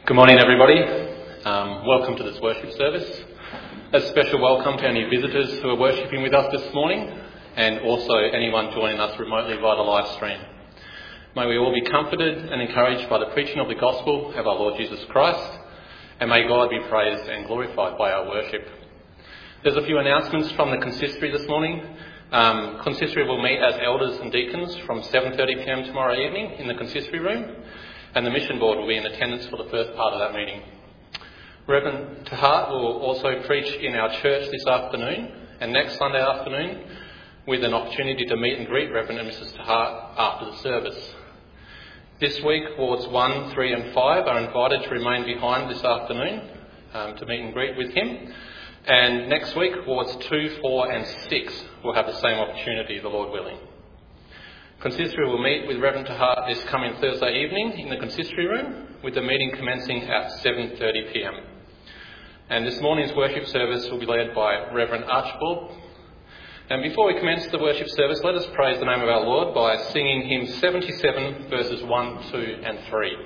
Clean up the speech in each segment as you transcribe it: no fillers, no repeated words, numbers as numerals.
Good morning, everybody. Welcome to this worship service. A special welcome to any visitors who are worshipping with us this morning, and also anyone joining us remotely via the live stream. May we all be comforted and encouraged by the preaching of the gospel of our Lord Jesus Christ, and may God be praised and glorified by our worship. There's a few announcements from the consistory this morning. Consistory will meet as elders and deacons from 7:30pm tomorrow evening in the consistory room, and the mission board will be in attendance for the first part of that meeting. Reverend Tahart will also preach in our church this afternoon and next Sunday afternoon, with an opportunity to meet and greet Reverend and Mrs. Tahart after the service. This week, wards 1, 3 and 5 are invited to remain behind this afternoon to meet and greet with him. And next week, wards 2, 4 and 6 will have the same opportunity, the Lord willing. Consistory will meet with Reverend Tahart this coming Thursday evening in the consistory room, with the meeting commencing at 7:30pm. And this morning's worship service will be led by Reverend Archibald. And before we commence the worship service, let us praise the name of our Lord by singing hymn 77, verses 1, 2 and 3.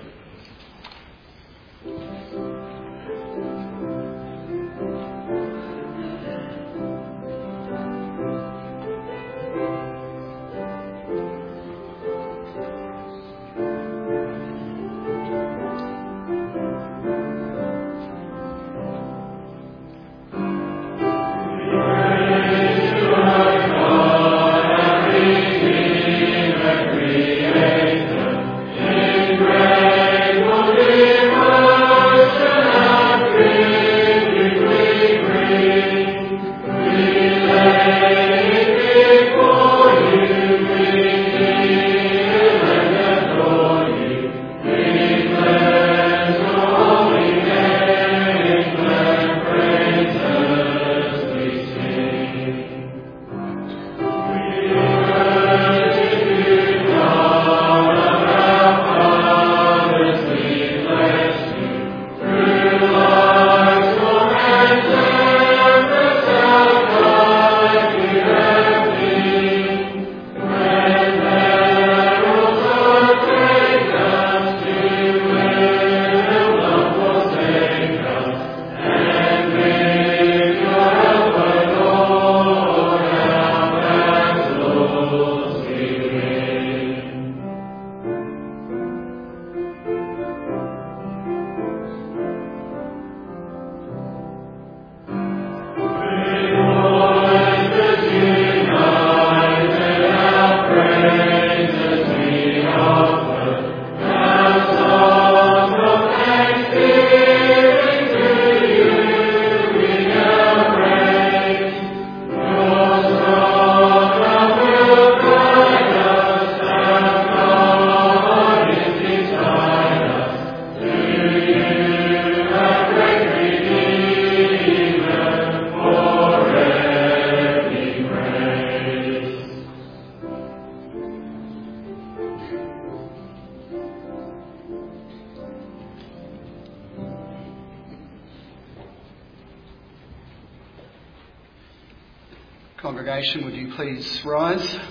Congregation, would you please rise?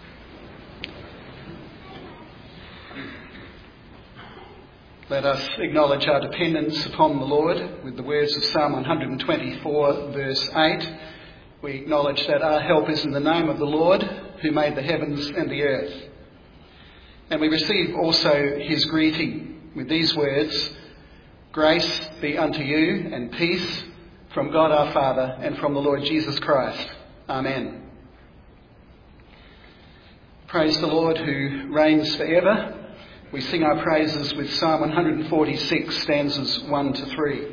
Let us acknowledge our dependence upon the Lord with the words of Psalm 124, verse 8. We acknowledge that our help is in the name of the Lord, who made the heavens and the earth. And we receive also his greeting with these words: grace be unto you and peace from God our Father and from the Lord Jesus Christ. Amen. Praise the Lord who reigns forever. We sing our praises with Psalm 146, stanzas 1 to 3.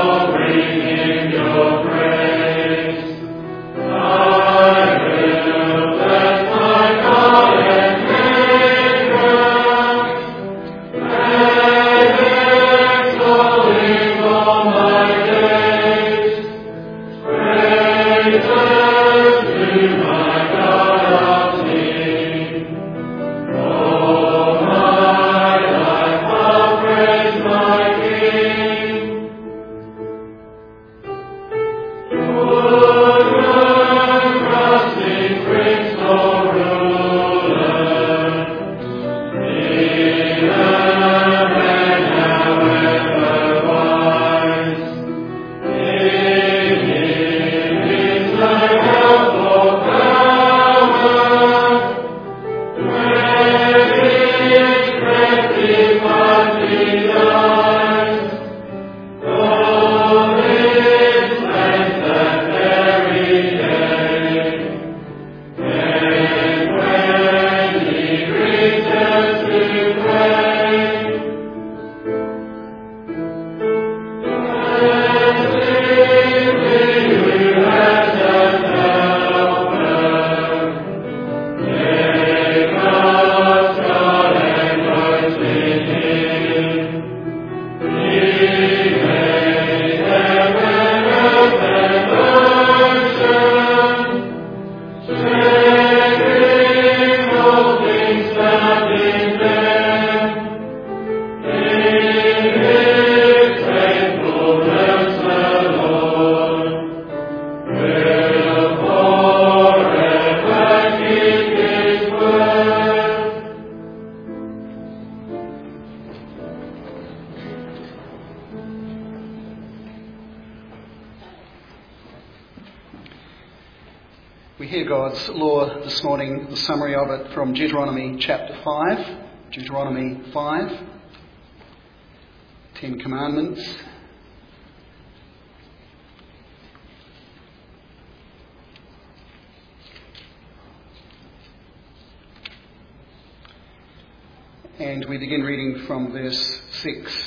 Amen. We hear God's law this morning, the summary of it from Deuteronomy chapter 5. Deuteronomy 5, 10 Commandments. And we begin reading from verse 6.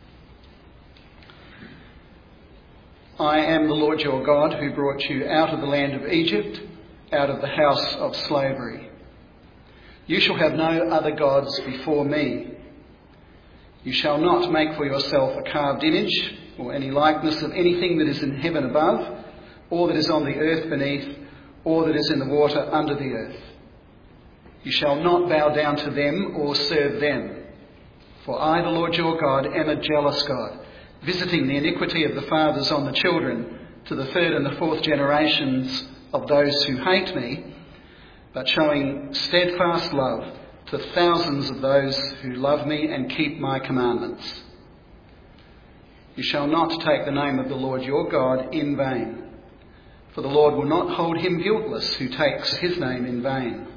I am the Lord your God who brought you out of the land of Egypt, out of the house of slavery. You shall have no other gods before me. You shall not make for yourself a carved image or any likeness of anything that is in heaven above, or that is on the earth beneath, or that is in the water under the earth. You shall not bow down to them or serve them. For I, the Lord your God, am a jealous God, visiting the iniquity of the fathers on the children to the third and the fourth generations of those who hate me, but showing steadfast love to thousands of those who love me and keep my commandments. You shall not take the name of the Lord your God in vain, for the Lord will not hold him guiltless who takes his name in vain.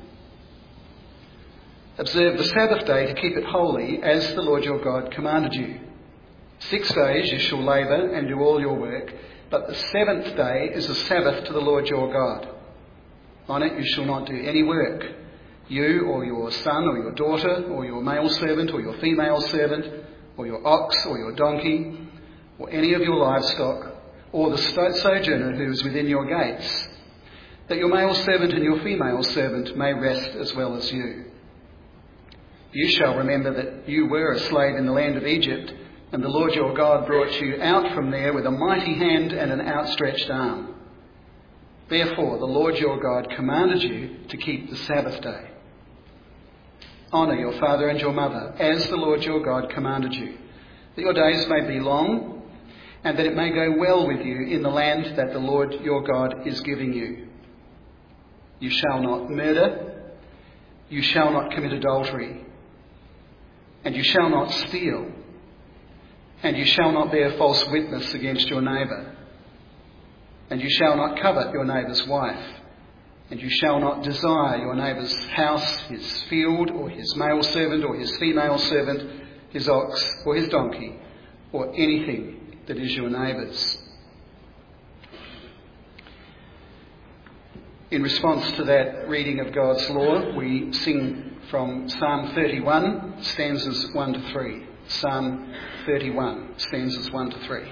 Observe the Sabbath day to keep it holy, as the Lord your God commanded you. 6 days you shall labour and do all your work, but the seventh day is a Sabbath to the Lord your God. On it you shall not do any work, you or your son or your daughter or your male servant or your female servant or your ox or your donkey or any of your livestock or the sojourner who is within your gates, that your male servant and your female servant may rest as well as you. You shall remember that you were a slave in the land of Egypt, and the Lord your God brought you out from there with a mighty hand and an outstretched arm. Therefore the Lord your God commanded you to keep the Sabbath day. Honour your father and your mother, as the Lord your God commanded you, that your days may be long, and that it may go well with you in the land that the Lord your God is giving you. You shall not murder, you shall not commit adultery, and you shall not steal, and you shall not bear false witness against your neighbour, and you shall not covet your neighbour's wife, and you shall not desire your neighbour's house, his field, or his male servant, or his female servant, his ox, or his donkey, or anything that is your neighbour's. In response to that reading of God's law, we sing from Psalm 31, stanzas 1 to 3. Psalm 31, stanzas 1 to 3.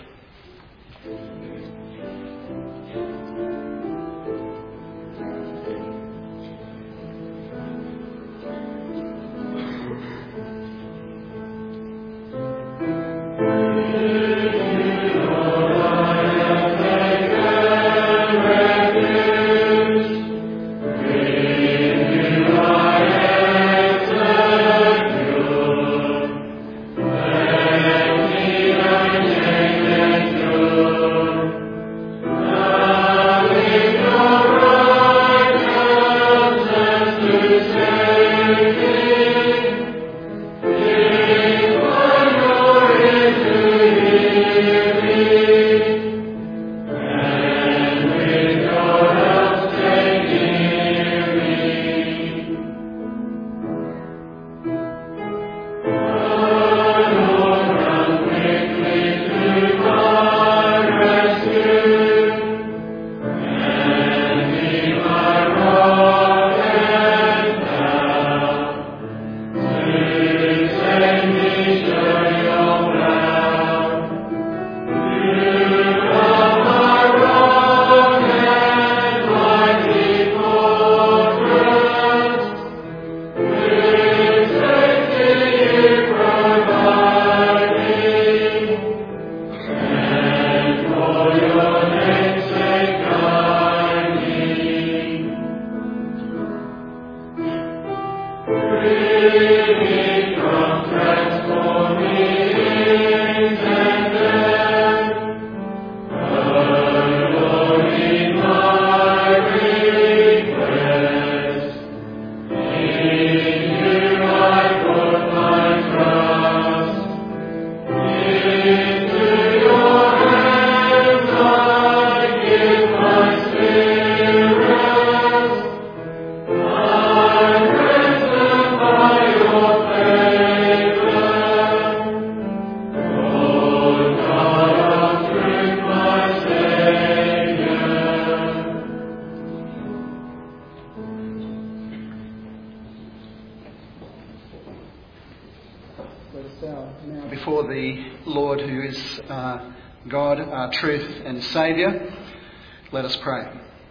Let us bow now before the Lord who is God, our truth and Saviour. Let us pray.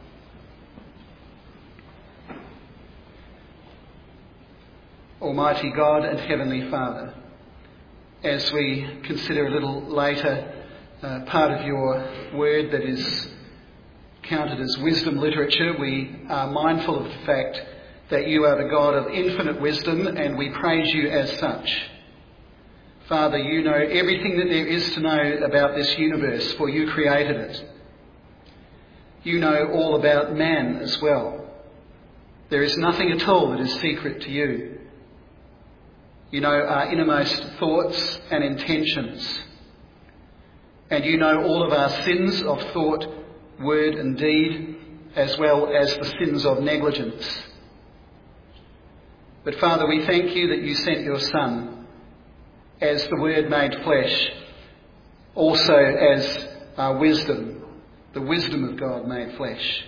Almighty God and Heavenly Father, as we consider a little later part of your word that is counted as wisdom literature, we are mindful of the fact that you are the God of infinite wisdom, and we praise you as such. Father, you know everything that there is to know about this universe, for you created it. You know all about man as well. There is nothing at all that is secret to you. You know our innermost thoughts and intentions. And you know all of our sins of thought, word and deed, as well as the sins of negligence. But Father, we thank you that you sent your Son as the Word made flesh, also as our wisdom, the wisdom of God made flesh.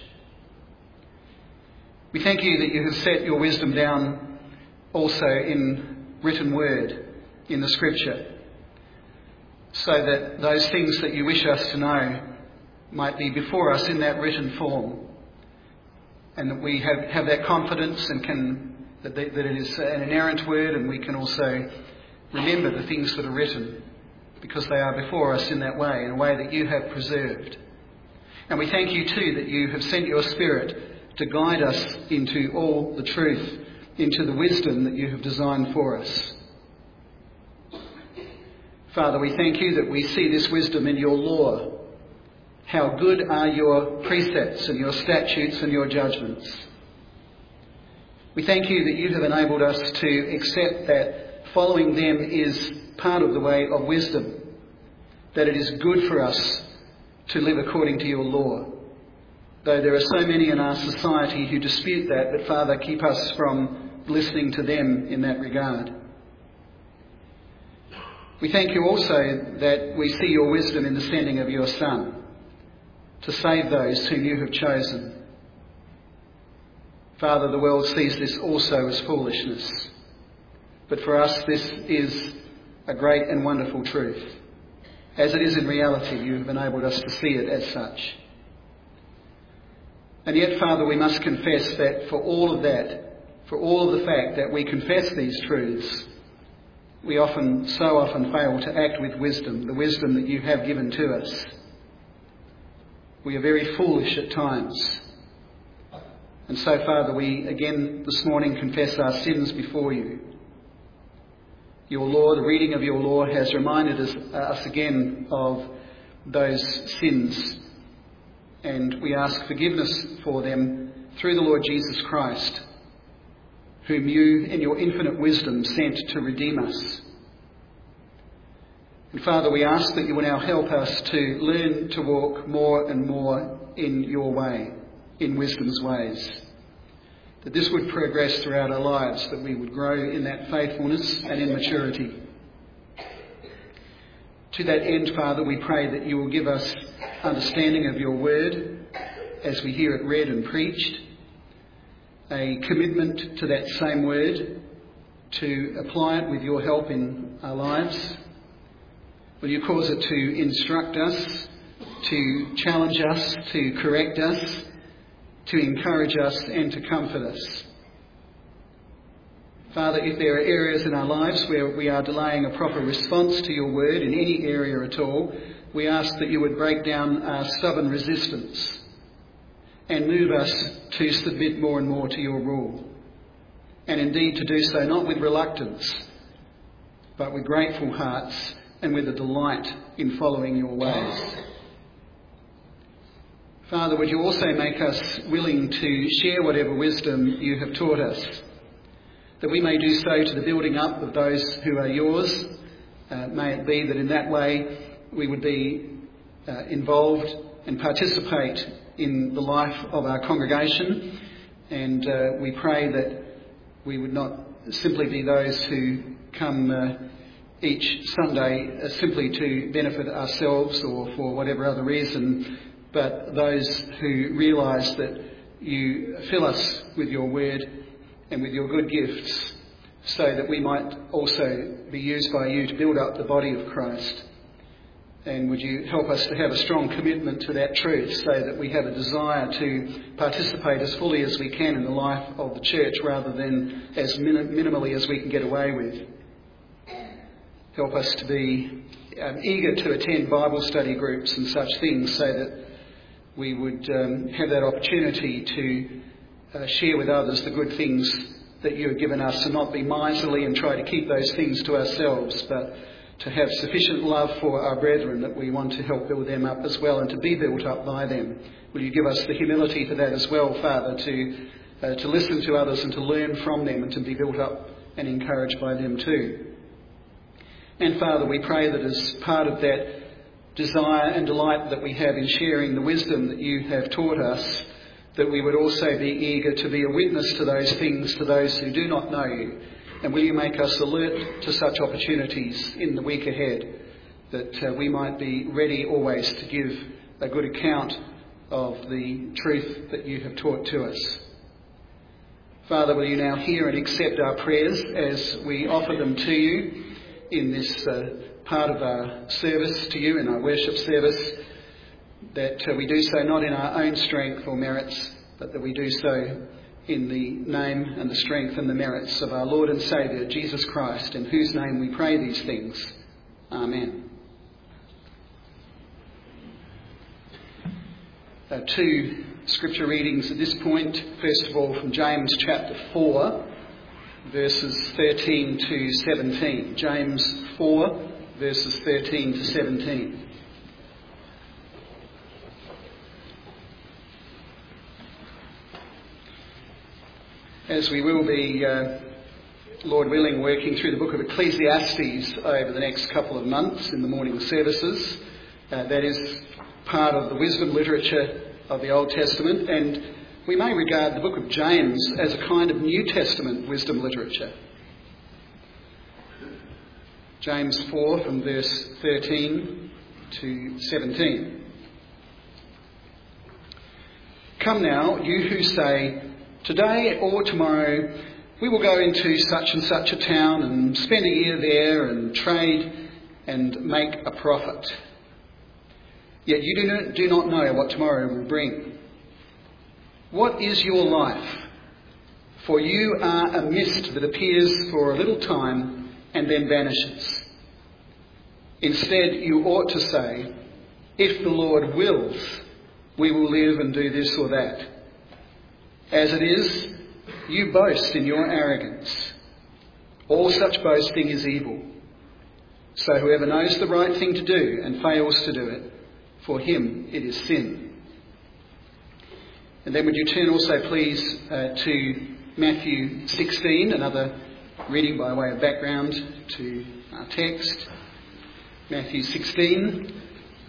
We thank you that you have set your wisdom down also in written word, in the Scripture, so that those things that you wish us to know might be before us in that written form, and that we have that confidence and that it is an inerrant word, and we can also remember the things that are written because they are before us in that way, in a way that you have preserved. And we thank you too that you have sent your Spirit to guide us into all the truth, into the wisdom that you have designed for us. Father, we thank you that we see this wisdom in your law. How good are your precepts and your statutes and your judgments. We thank you that you have enabled us to accept that following them is part of the way of wisdom, that it is good for us to live according to your law. Though there are so many in our society who dispute that, but Father, keep us from listening to them in that regard. We thank you also that we see your wisdom in the sending of your Son to save those whom you have chosen. Father, the world sees this also as foolishness. But for us, this is a great and wonderful truth. As it is in reality, you have enabled us to see it as such. And yet, Father, we must confess that for all of that, for all of the fact that we confess these truths, we so often fail to act with wisdom, the wisdom that you have given to us. We are very foolish at times. And so, Father, we again this morning confess our sins before you. Your law, the reading of your law has reminded us again of those sins, and we ask forgiveness for them through the Lord Jesus Christ, whom you in your infinite wisdom sent to redeem us. And Father, we ask that you will now help us to learn to walk more and more in your way, in wisdom's ways. That this would progress throughout our lives, that we would grow in that faithfulness and in maturity. To that end, Father, we pray that you will give us understanding of your word as we hear it read and preached, a commitment to that same word, to apply it with your help in our lives. Will you cause it to instruct us, to challenge us, to correct us, to encourage us and to comfort us. Father, if there are areas in our lives where we are delaying a proper response to your word in any area at all, we ask that you would break down our stubborn resistance and move us to submit more and more to your rule. And indeed to do so not with reluctance, but with grateful hearts and with a delight in following your ways. Father, would you also make us willing to share whatever wisdom you have taught us, that we may do so to the building up of those who are yours. May it be that in that way we would be involved and participate in the life of our congregation, and we pray that we would not simply be those who come each Sunday simply to benefit ourselves or for whatever other reason, but those who realise that you fill us with your word and with your good gifts so that we might also be used by you to build up the body of Christ. And would you help us to have a strong commitment to that truth, so that we have a desire to participate as fully as we can in the life of the church, rather than as minimally as we can get away with. Help us to be eager to attend Bible study groups and such things, so that we would have that opportunity to share with others the good things that you have given us, and not be miserly and try to keep those things to ourselves, but to have sufficient love for our brethren that we want to help build them up as well, and to be built up by them. Will you give us the humility for that as well, Father, to listen to others and to learn from them, and to be built up and encouraged by them too. And Father, we pray that as part of that desire and delight that we have in sharing the wisdom that you have taught us, that we would also be eager to be a witness to those things to those who do not know you. And will you make us alert to such opportunities in the week ahead, that we might be ready always to give a good account of the truth that you have taught to us. Father, will you now hear and accept our prayers as we offer them to you in this part of our service to you, in our worship service, that we do so not in our own strength or merits, but that we do so in the name and the strength and the merits of our Lord and Saviour, Jesus Christ, in whose name we pray these things. Amen. Two scripture readings at this point. First of all, from James chapter 4, verses 13 to 17. James 4, verses 13 to 17. As we will be, Lord willing, working through the book of Ecclesiastes over the next couple of months in the morning services. That is part of the wisdom literature of the Old Testament, and we may regard the book of James as a kind of New Testament wisdom literature. James 4 from verse 13 to 17. Come now, you who say, today or tomorrow we will go into such and such a town and spend a year there and trade and make a profit. Yet you do not know what tomorrow will bring. What is your life? For you are a mist that appears for a little time and then vanishes. Instead, you ought to say, if the Lord wills, we will live and do this or that. As it is, you boast in your arrogance. All such boasting is evil. So whoever knows the right thing to do and fails to do it, for him it is sin. And then would you turn also please to Matthew 16, another reading by way of background to our text. Matthew 16,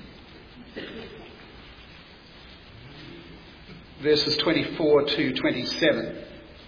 verses 24 to 27.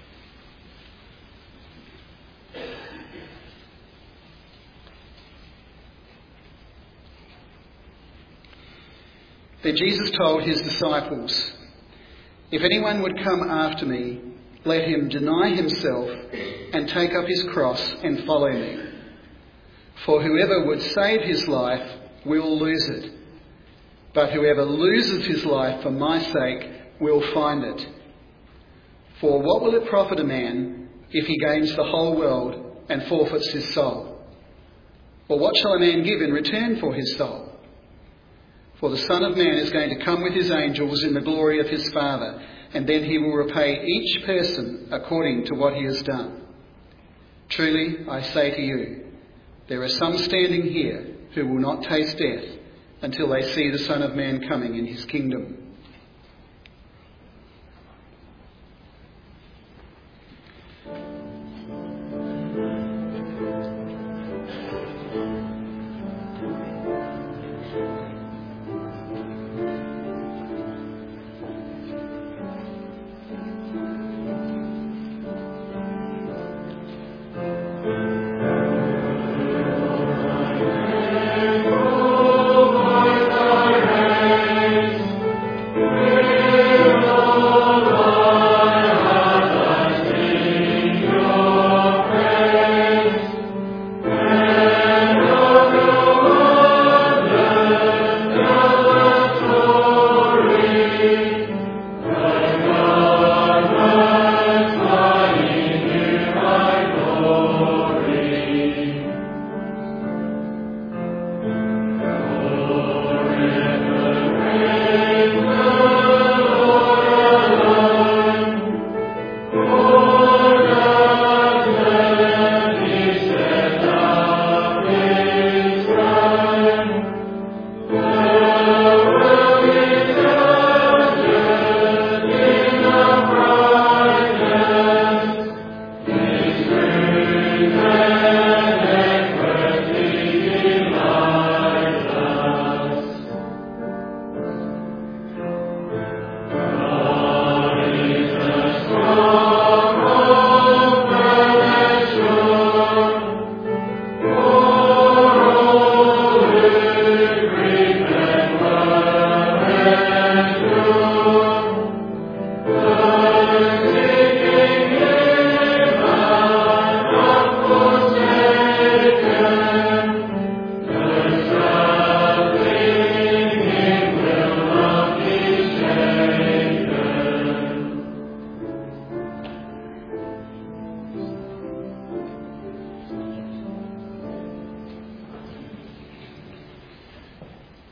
Then Jesus told his disciples, if anyone would come after me, let him deny himself and take up his cross and follow me. For whoever would save his life will lose it, but whoever loses his life for my sake will find it. For what will it profit a man if he gains the whole world and forfeits his soul? Or what shall a man give in return for his soul? For the Son of Man is going to come with his angels in the glory of his Father, and then he will repay each person according to what he has done. Truly, I say to you, there are some standing here who will not taste death until they see the Son of Man coming in his kingdom.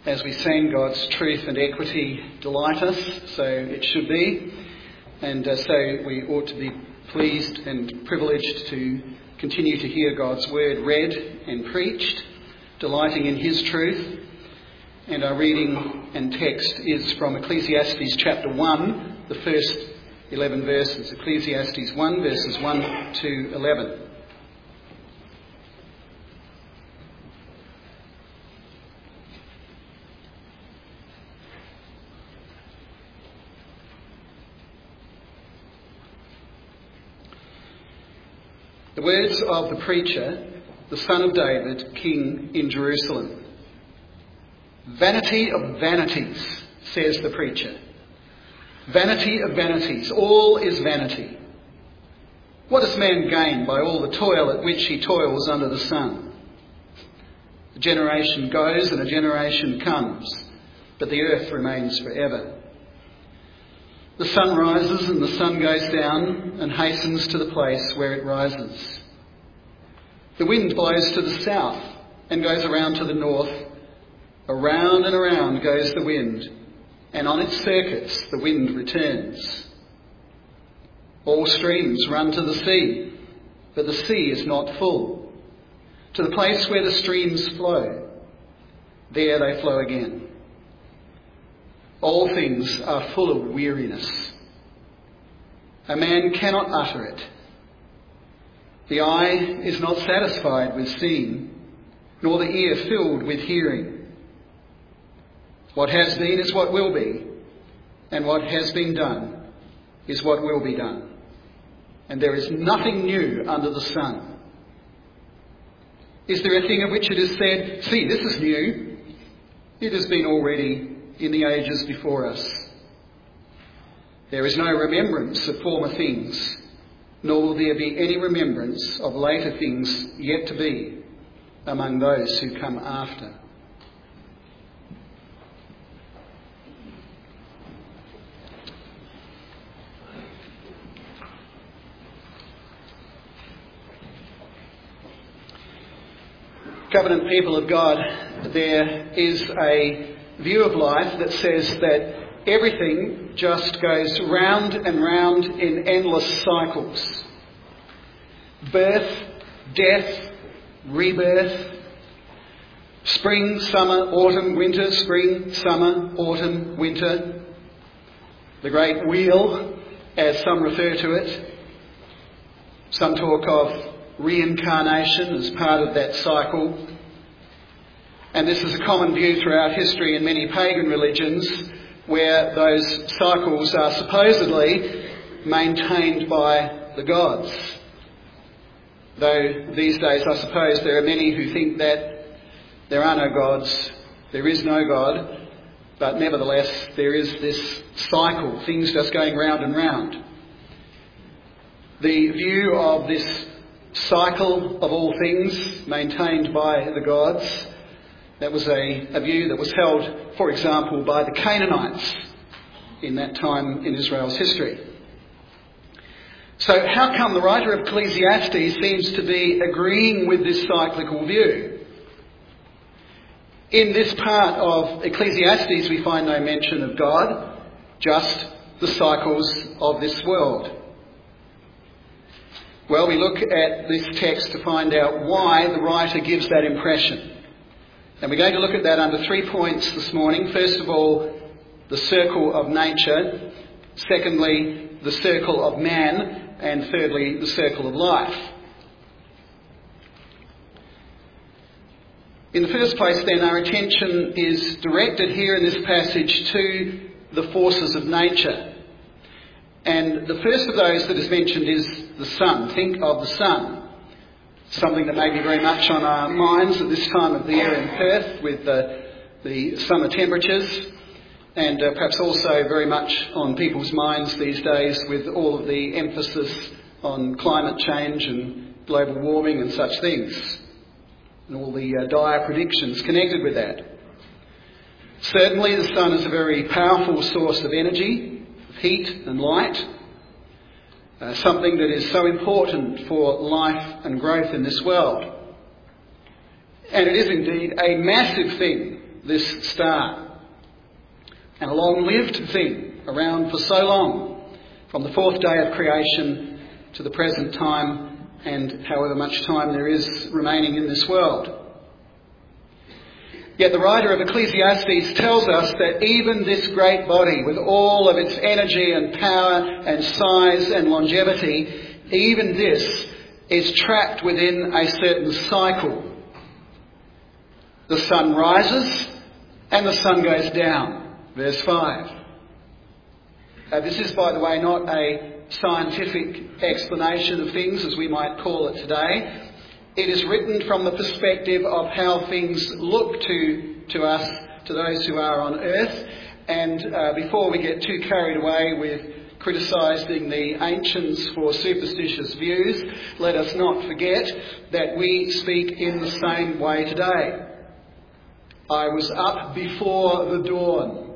As we sang, God's truth and equity delight us, so it should be. And so we ought to be pleased and privileged to continue to hear God's word read and preached, delighting in his truth. And our reading and text is from Ecclesiastes chapter 1, the first 11 verses. Ecclesiastes 1, verses 1 to 11. The words of the preacher, the son of David, king in Jerusalem. Vanity of vanities, says the preacher. Vanity of vanities, all is vanity. What does man gain by all the toil at which he toils under the sun? A generation goes and a generation comes, but the earth remains forever. The sun rises and the sun goes down and hastens to the place where it rises. The wind blows to the south and goes around to the north. Around and around goes the wind, and on its circuits the wind returns. All streams run to the sea, but the sea is not full. To the place where the streams flow, there they flow again. All things are full of weariness. A man cannot utter it. The eye is not satisfied with seeing, nor the ear filled with hearing. What has been is what will be, and what has been done is what will be done. And there is nothing new under the sun. Is there a thing of which it is said, "See, this is new"? It has been already in the ages before us. There is no remembrance of former things, nor will there be any remembrance of later things yet to be among those who come after. Covenant people of God, there is a view of life that says that everything just goes round and round in endless cycles. Birth, death, rebirth, spring, summer, autumn, winter, spring, summer, autumn, winter. The great wheel, as some refer to it. Some talk of reincarnation as part of that cycle. And this is a common view throughout history in many pagan religions, where those cycles are supposedly maintained by the gods. Though these days I suppose there are many who think that there are no gods, there is no God, but nevertheless there is this cycle, things just going round and round. The view of this cycle of all things maintained by the gods, that was a view that was held, for example, by the Canaanites in that time in Israel's history. So how come the writer of Ecclesiastes seems to be agreeing with this cyclical view? In this part of Ecclesiastes we find no mention of God, just the cycles of this world. Well, we look at this text to find out why the writer gives that impression. And we're going to look at that under 3 points this morning. First of all, the circle of nature. Secondly, the circle of man. And thirdly, the circle of life. In the first place then, our attention is directed here in this passage to the forces of nature. And the first of those that is mentioned is the sun. Think of the sun. Something that may be very much on our minds at this time of the year in Perth with the summer temperatures, and perhaps also very much on people's minds these days with all of the emphasis on climate change and global warming and such things, and all the dire predictions connected with that. Certainly the sun is a very powerful source of energy, of heat and light. Something that is so important for life and growth in this world. And it is indeed a massive thing this star. And a long-lived thing, around for so long, from the fourth day of creation to the present time, and however much time there is remaining in this world. Yet the writer of Ecclesiastes tells us that even this great body, with all of its energy and power and size and longevity, even this is trapped within a certain cycle. The sun rises and the sun goes down. Verse 5. This is, by the way, not a scientific explanation of things, as we might call it today. It is written from the perspective of how things look to us, to those who are on earth. And before we get too carried away with criticising the ancients for superstitious views, let us not forget that we speak in the same way today. I was up before the dawn.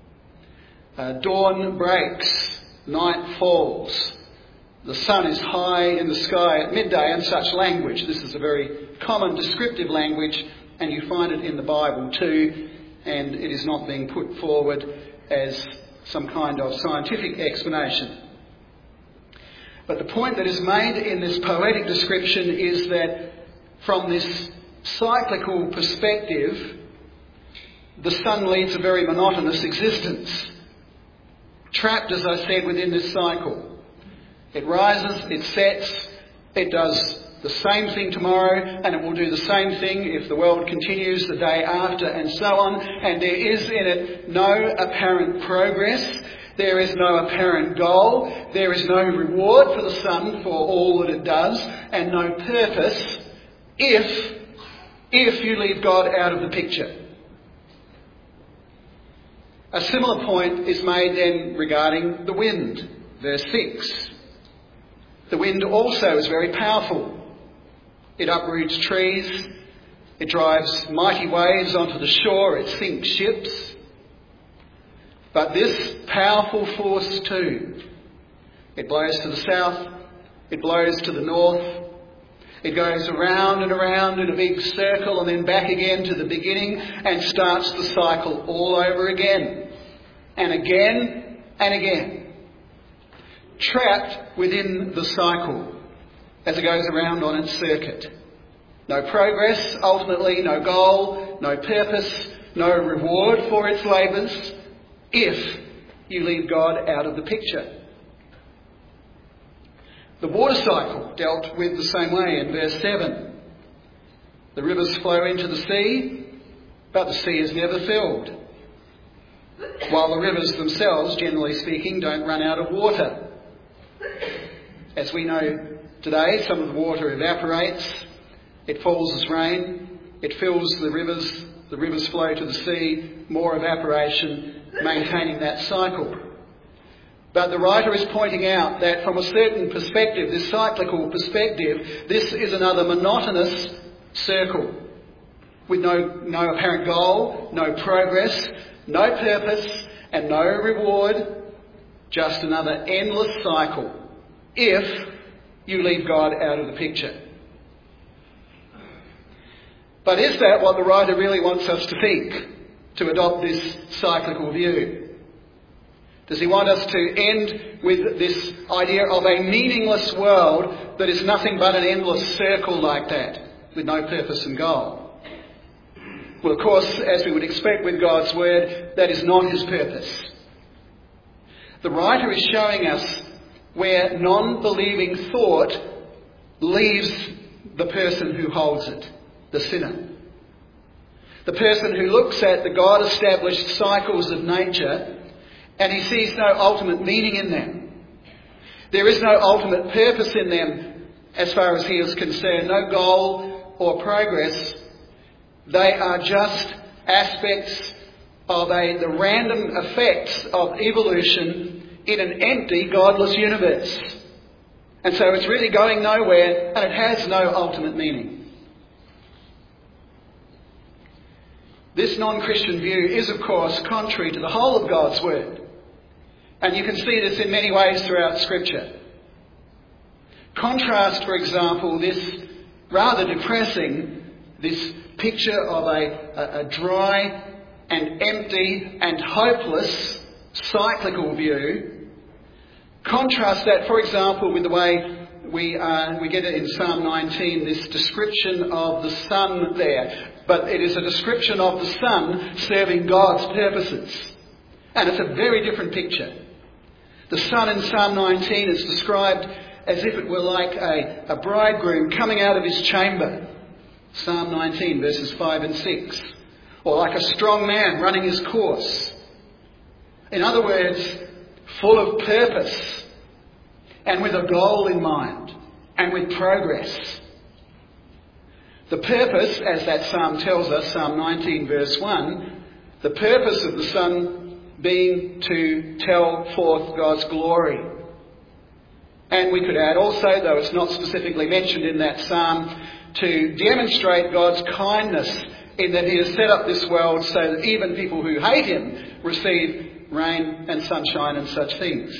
Dawn breaks, night falls. The sun is high in the sky at midday, and such language. This is a very common descriptive language, and you find it in the Bible too, and it is not being put forward as some kind of scientific explanation. But the point that is made in this poetic description is that from this cyclical perspective, the sun leads a very monotonous existence, trapped, as I said, within this cycle. It rises, it sets, it does the same thing tomorrow, and it will do the same thing if the world continues the day after, and so on. And there is in it no apparent progress. There is no apparent goal. There is no reward for the sun for all that it does, and no purpose if you leave God out of the picture. A similar point is made then regarding the wind. Verse 6. The wind also is very powerful. It uproots trees. It drives mighty waves onto the shore. It sinks ships. But this powerful force too, it blows to the south. It blows to the north. It goes around and around in a big circle and then back again to the beginning and starts the cycle all over again. And again and again. Trapped within the cycle as it goes around on its circuit. No progress, ultimately, no goal, no purpose, no reward for its labours, if you leave God out of the picture. The water cycle dealt with the same way in verse 7. The rivers flow into the sea, but the sea is never filled, while the rivers themselves, generally speaking, don't run out of water. As we know today, some of the water evaporates, it falls as rain, it fills the rivers flow to the sea, more evaporation, maintaining that cycle. But the writer is pointing out that from a certain perspective, this cyclical perspective, this is another monotonous circle with no apparent goal, no progress, no purpose, and no reward, just another endless cycle if you leave God out of the picture. But is that what the writer really wants us to think, to adopt this cyclical view? Does he want us to end with this idea of a meaningless world that is nothing but an endless circle like that, with no purpose and goal? Well, of course, as we would expect with God's word, that is not his purpose. The writer is showing us where non-believing thought leaves the person who holds it, the sinner. The person who looks at the God-established cycles of nature and he sees no ultimate meaning in them. There is no ultimate purpose in them as far as he is concerned, no goal or progress. They are just aspects of the random effects of evolution in an empty, godless universe. And so it's really going nowhere and it has no ultimate meaning. This non-Christian view is, of course, contrary to the whole of God's word. And you can see this in many ways throughout Scripture. Contrast, for example, this rather depressing This picture of a dry and empty and hopeless cyclical view. Contrast that, for example, with the way we get it in Psalm 19, this description of the sun there. But it is a description of the sun serving God's purposes. And it's a very different picture. The sun in Psalm 19 is described as if it were like a bridegroom coming out of his chamber. Psalm 19 verses 5 and 6. Or like a strong man running his course. In other words, full of purpose and with a goal in mind and with progress. The purpose, as that psalm tells us, Psalm 19 verse 1, the purpose of the sun being to tell forth God's glory. And we could add also, though it's not specifically mentioned in that psalm, to demonstrate God's kindness in that he has set up this world so that even people who hate him receive rain and sunshine and such things.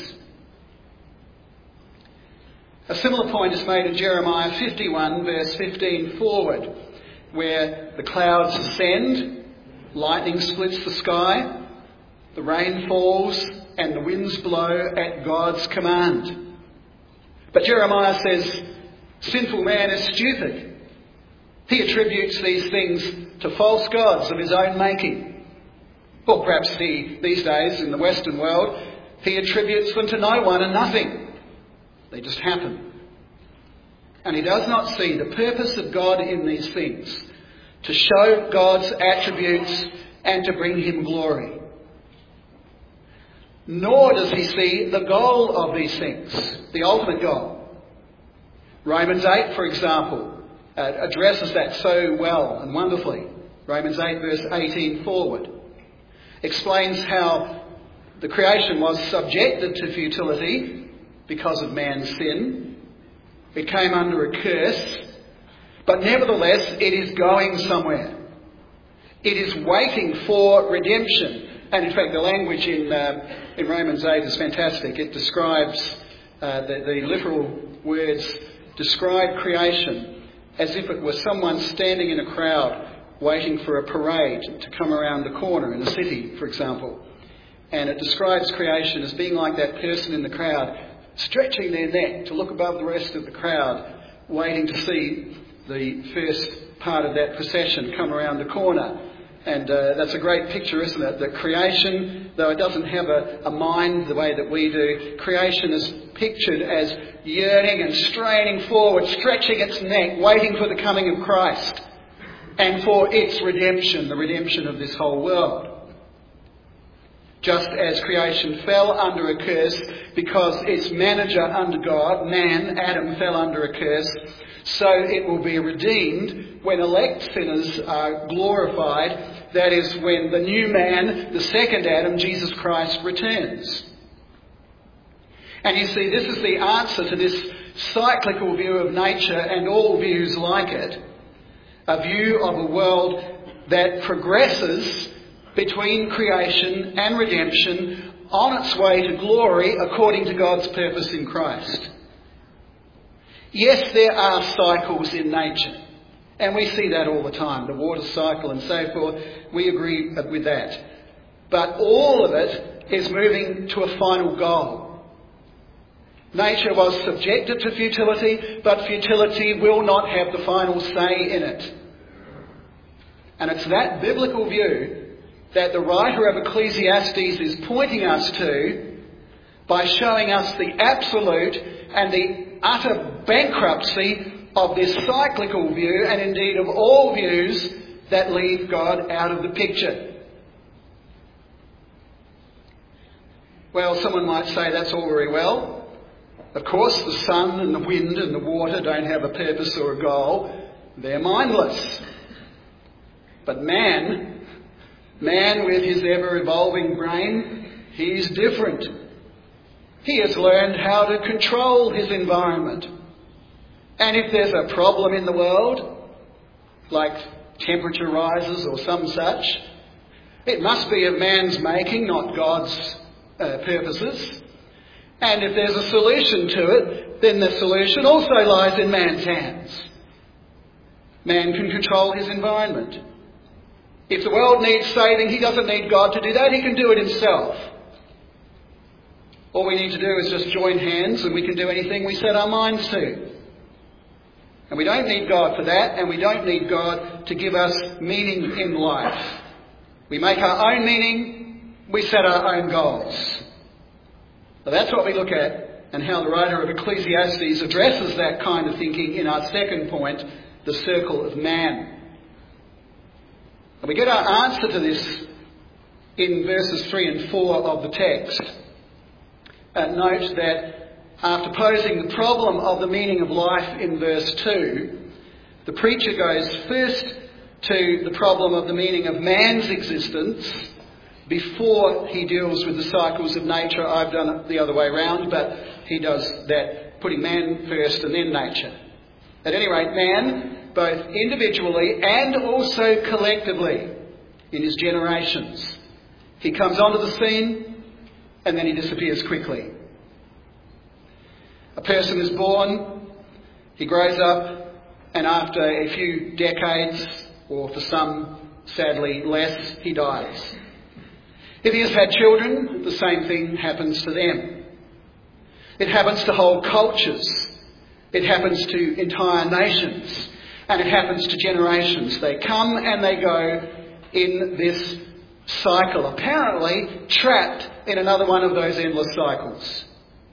A similar point is made in Jeremiah 51 verse 15 forward, where the clouds ascend, lightning splits the sky, the rain falls and the winds blow at God's command. But Jeremiah says, sinful man is stupid. He attributes these things to false gods of his own making. Or perhaps these days in the Western world, he attributes them to no one and nothing. They just happen. And he does not see the purpose of God in these things, to show God's attributes and to bring him glory. Nor does he see the goal of these things, the ultimate goal. Romans 8, for example, addresses that so well and wonderfully. Romans 8 verse 18 forward. Explains how the creation was subjected to futility because of man's sin. It came under a curse, but nevertheless it is going somewhere. It is waiting for redemption. And in fact the language in Romans 8 is fantastic. It describes, the literal words describe creation as if it were someone standing in a crowd waiting for a parade to come around the corner in a city, for example. And it describes creation as being like that person in the crowd, stretching their neck to look above the rest of the crowd, waiting to see the first part of that procession come around the corner. And that's a great picture, isn't it? That creation, though it doesn't have a mind the way that we do, creation is pictured as yearning and straining forward, stretching its neck, waiting for the coming of Christ and for its redemption, the redemption of this whole world. Just as creation fell under a curse because its manager under God, man, Adam, fell under a curse, so it will be redeemed when elect sinners are glorified. That is, when the new man, the second Adam, Jesus Christ, returns. And you see, this is the answer to this cyclical view of nature and all views like it. A view of a world that progresses between creation and redemption on its way to glory according to God's purpose in Christ. Yes, there are cycles in nature, and we see that all the time, the water cycle and so forth. We agree with that. But all of it is moving to a final goal. Nature was subjected to futility, but futility will not have the final say in it. And it's that biblical view that the writer of Ecclesiastes is pointing us to by showing us the absolute and the utter bankruptcy of this cyclical view, and indeed of all views that leave God out of the picture. Well, someone might say that's all very well. Of course, the sun and the wind and the water don't have a purpose or a goal. They're mindless. But man with his ever-evolving brain, he's different. He has learned how to control his environment. And if there's a problem in the world, like temperature rises or some such, it must be of man's making, not God's purposes. And if there's a solution to it, then the solution also lies in man's hands. Man can control his environment. If the world needs saving, he doesn't need God to do that. He can do it himself. All we need to do is just join hands and we can do anything we set our minds to. And we don't need God for that, and we don't need God to give us meaning in life. We make our own meaning, we set our own goals. So that's what we look at, and how the writer of Ecclesiastes addresses that kind of thinking in our second point, the circle of man. And we get our answer to this in verses 3 and 4 of the text. Note that after posing the problem of the meaning of life in verse 2, the preacher goes first to the problem of the meaning of man's existence before he deals with the cycles of nature. I've done it the other way around, but he does that, putting man first and then nature. At any rate, man, both individually and also collectively in his generations. He comes onto the scene and then he disappears quickly. A person is born, he grows up, and after a few decades, or for some, sadly, less, he dies. If he has had children, the same thing happens to them. It happens to whole cultures. It happens to entire nations. And it happens to generations. They come and they go in this cycle, apparently trapped in another one of those endless cycles.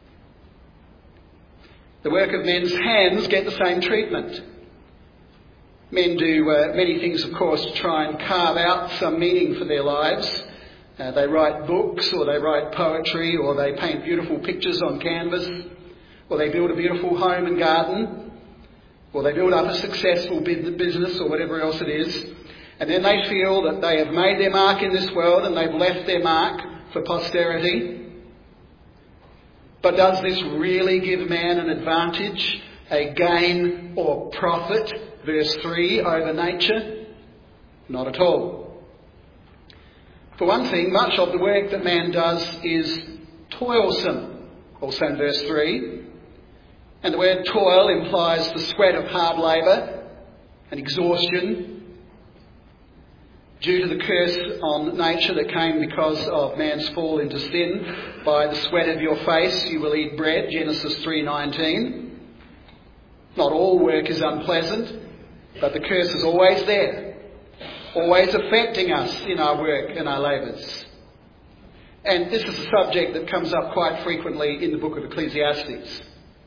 The work of men's hands get the same treatment. Men do many things, of course, to try and carve out some meaning for their lives. They write books, or they write poetry, or they paint beautiful pictures on canvas, or they build a beautiful home and garden, or they build up a successful business, or whatever else it is. And then they feel that they have made their mark in this world and they've left their mark for posterity. But does this really give man an advantage, a gain or profit, verse 3, over nature? Not at all. For one thing, much of the work that man does is toilsome, also in verse 3. And the word toil implies the sweat of hard labour and exhaustion. Due to the curse on nature that came because of man's fall into sin, by the sweat of your face you will eat bread, Genesis 3:19. Not all work is unpleasant, but the curse is always there, always affecting us in our work and our labours. And this is a subject that comes up quite frequently in the book of Ecclesiastes.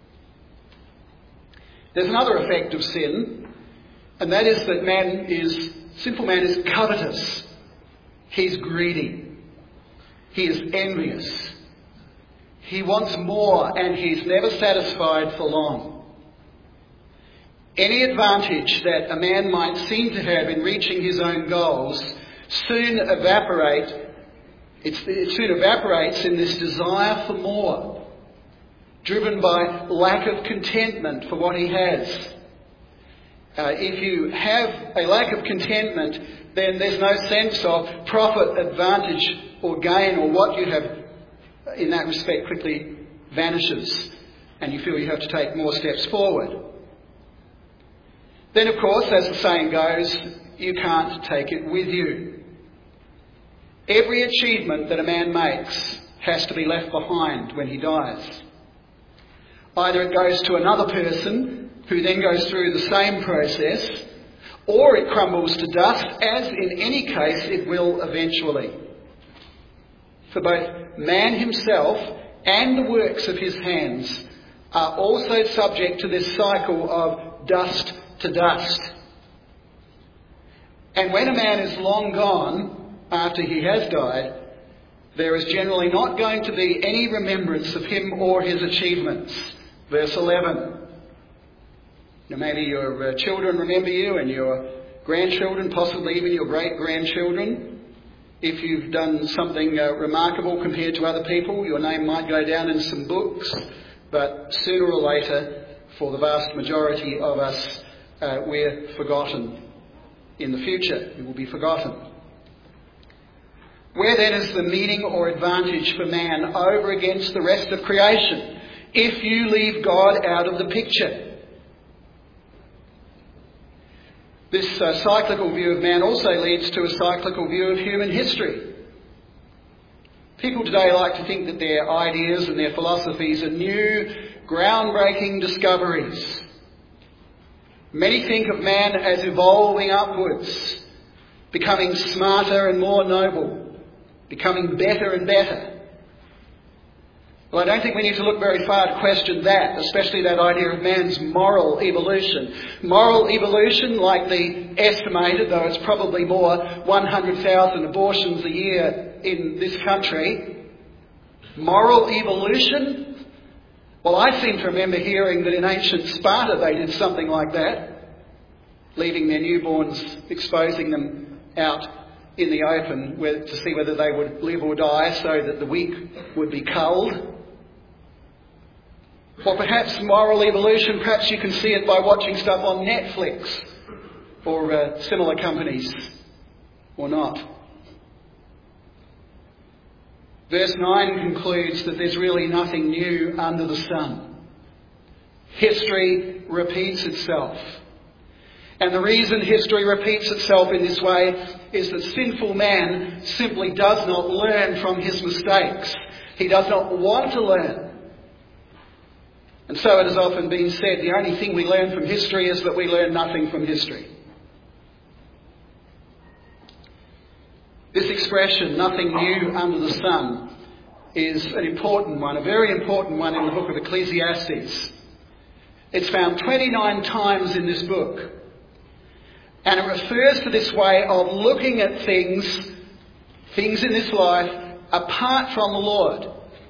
There's another effect of sin, and that is that sinful man is covetous. He's greedy. He is envious. He wants more, and he's never satisfied for long. Any advantage that a man might seem to have in reaching his own goals soon evaporates in this desire for more, driven by lack of contentment for what he has. If you have a lack of contentment, then there's no sense of profit, advantage or gain, or what you have in that respect quickly vanishes and you feel you have to take more steps forward. Then, of course, as the saying goes, you can't take it with you. Every achievement that a man makes has to be left behind when he dies. Either it goes to another person who then goes through the same process, or it crumbles to dust, as in any case it will eventually. For both man himself and the works of his hands are also subject to this cycle of dust to dust. And when a man is long gone, after he has died, there is generally not going to be any remembrance of him or his achievements. Verse 11. Now maybe your children remember you, and your grandchildren, possibly even your great-grandchildren. If you've done something remarkable compared to other people, your name might go down in some books, but sooner or later, for the vast majority of us, we're forgotten. In the future, we will be forgotten. Where then is the meaning or advantage for man over against the rest of creation if you leave God out of the picture? This cyclical view of man also leads to a cyclical view of human history. People today like to think that their ideas and their philosophies are new, groundbreaking discoveries. Many think of man as evolving upwards, becoming smarter and more noble, becoming better and better. Well, I don't think we need to look very far to question that, especially that idea of man's moral evolution. Moral evolution, like the estimated, though it's probably more, 100,000 abortions a year in this country. Moral evolution? Well, I seem to remember hearing that in ancient Sparta they did something like that, leaving their newborns, exposing them out in the open to see whether they would live or die so that the weak would be culled. Or perhaps moral evolution, perhaps you can see it by watching stuff on Netflix or similar companies, or not. Verse 9 concludes that there's really nothing new under the sun. History repeats itself. And the reason history repeats itself in this way is that sinful man simply does not learn from his mistakes. He does not want to learn. And so it has often been said, the only thing we learn from history is that we learn nothing from history. This expression, nothing new under the sun, is an important one, a very important one in the book of Ecclesiastes. It's found 29 times in this book. And it refers to this way of looking at things in this life apart from the Lord.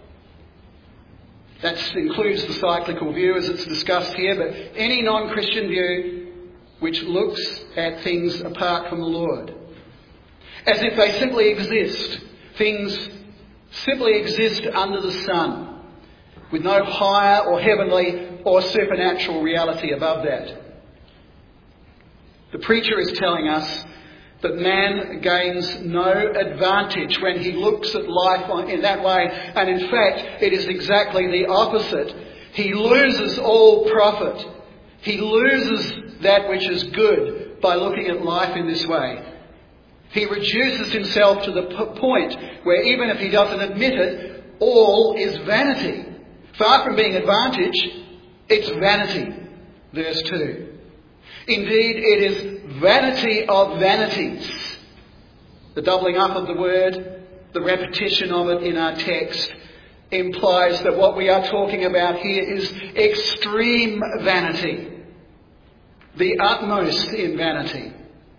That includes the cyclical view as it's discussed here, but any non-Christian view which looks at things apart from the Lord. As if they simply exist. Things simply exist under the sun, with no higher or heavenly or supernatural reality above that. The preacher is telling us that man gains no advantage when he looks at life in that way. And in fact, it is exactly the opposite. He loses all profit. He loses that which is good by looking at life in this way. He reduces himself to the point where even if he doesn't admit it, all is vanity. Far from being advantage, it's vanity. Verse 2. Indeed, it is vanity of vanities. The doubling up of the word, the repetition of it in our text, implies that what we are talking about here is extreme vanity. The utmost in vanity.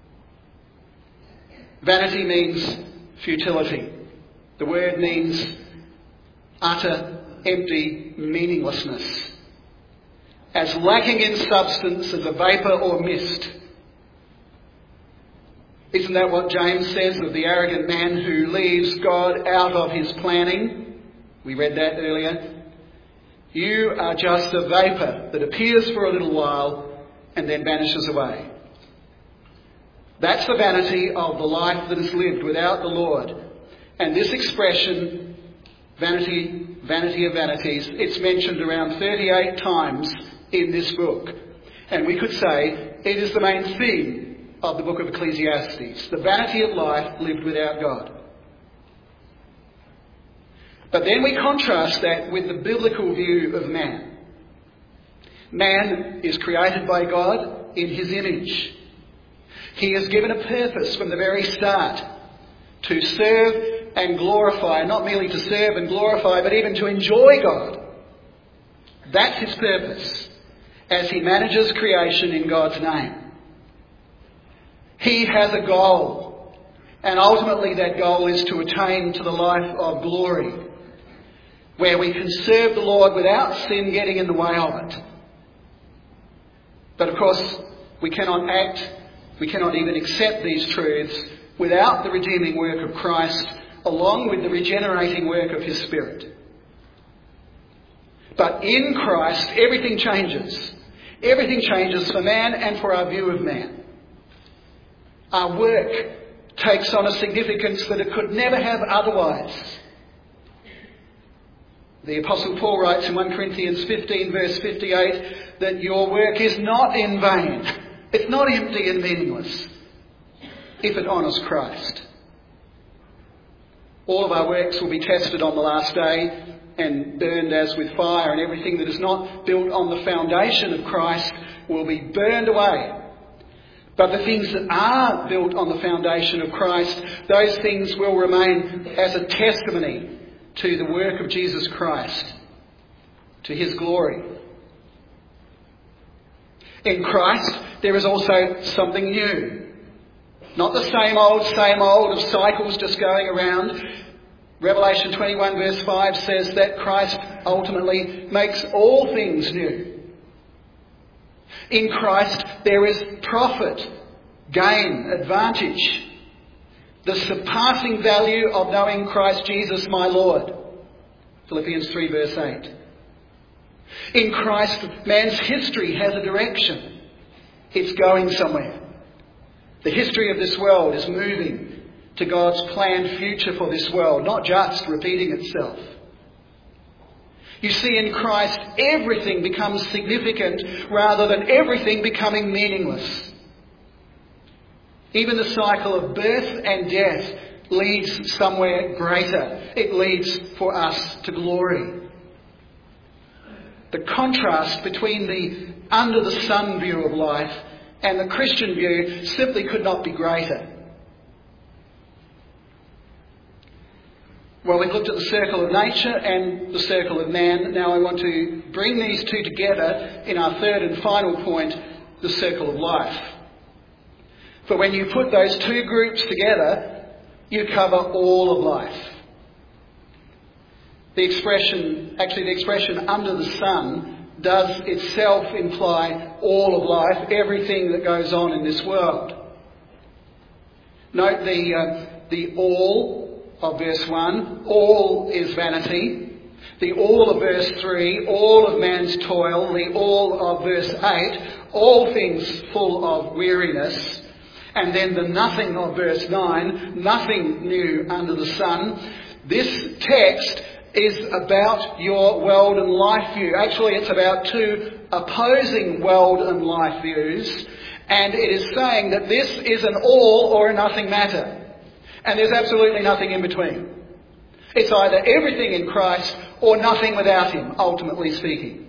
Vanity means futility. The word means utter, empty meaninglessness. As lacking in substance as a vapour or mist. Isn't that what James says of the arrogant man who leaves God out of his planning? We read that earlier. You are just a vapour that appears for a little while and then vanishes away. That's the vanity of the life that is lived without the Lord. And this expression, vanity of vanities, it's mentioned around 38 times in this book. And we could say it is the main theme of the book of Ecclesiastes, the vanity of life lived without God. But then we contrast that with the biblical view of man. Man is created by God in his image. He is given a purpose from the very start to serve and glorify, not merely to serve and glorify, but even to enjoy God. That's his purpose as he manages creation in God's name. He has a goal, and ultimately that goal is to attain to the life of glory, where we can serve the Lord without sin getting in the way of it. But of course, we cannot even accept these truths without the redeeming work of Christ, along with the regenerating work of his Spirit. But in Christ, everything changes. Everything changes for man and for our view of man. Our work takes on a significance that it could never have otherwise. The Apostle Paul writes in 1 Corinthians 15 verse 58 that your work is not in vain. It's not empty and meaningless if it honours Christ. All of our works will be tested on the last day and burned as with fire, and everything that is not built on the foundation of Christ will be burned away. But the things that are built on the foundation of Christ, those things will remain as a testimony to the work of Jesus Christ, to his glory. In Christ, there is also something new. Not the same old of cycles just going around. Revelation 21 verse 5 says that Christ ultimately makes all things new. In Christ there is profit, gain, advantage. The surpassing value of knowing Christ Jesus my Lord. Philippians 3 verse 8. In Christ, man's history has a direction. It's going somewhere. The history of this world is moving to God's planned future for this world, not just repeating itself. You see, in Christ, everything becomes significant rather than everything becoming meaningless. Even the cycle of birth and death leads somewhere greater. It leads for us to glory. The contrast between the under-the-sun view of life and the Christian view simply could not be greater. Well, we've looked at the circle of nature and the circle of man. Now I want to bring these two together in our third and final point, the circle of life. For when you put those two groups together, you cover all of life. The expression under the sun does itself imply all of life, everything that goes on in this world. Note the all of verse 1, all is vanity. The all of verse 3, all of man's toil. The all of verse 8, all things full of weariness. And then the nothing of verse 9, nothing new under the sun. This text is about your world and life view. Actually, it's about two opposing world and life views. And it is saying that this is an all or a nothing matter. And there's absolutely nothing in between. It's either everything in Christ or nothing without him, ultimately speaking.